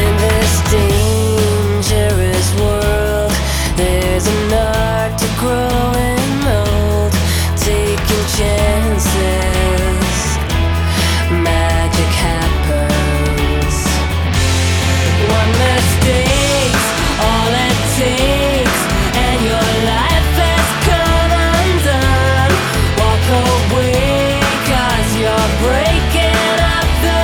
this dangerous world, there's an art to grow and mold, taking chances, magic happens. One mistake's all it takes, and your life has come undone. Walk away, 'cause you're breaking up the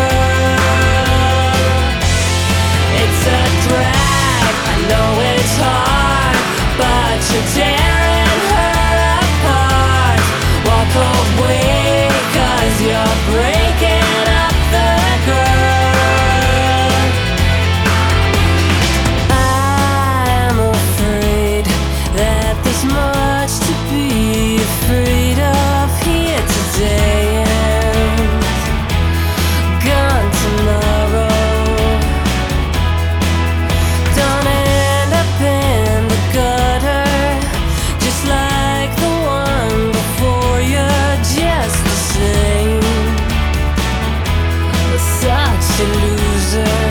girl. It's a drag, I know it's hard, but you're tearing her apart. Walk away, 'cause you're breaking up the girl. I'm afraid that there's much to be afraid of here today and gone tomorrow. Don't end up in the gutter, just like the one before you, just the same. Such a loser.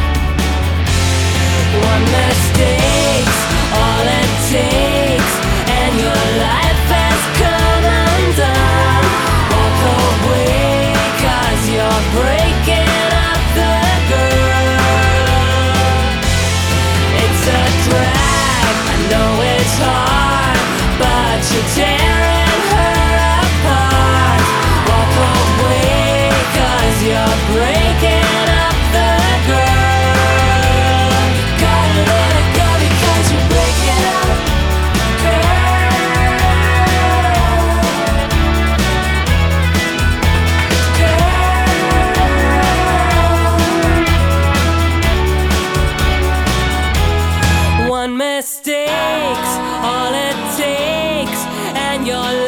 One mistake's all it takes, and your life has come undone. Walk away, 'cause you're breaking up the girl. It's a drag, I know it's hard, but you're tearing her apart. Walk away, 'cause you're breaking up the girl. Gotta let it go, because you're breaking up, girl. One mistake's all it takes, and your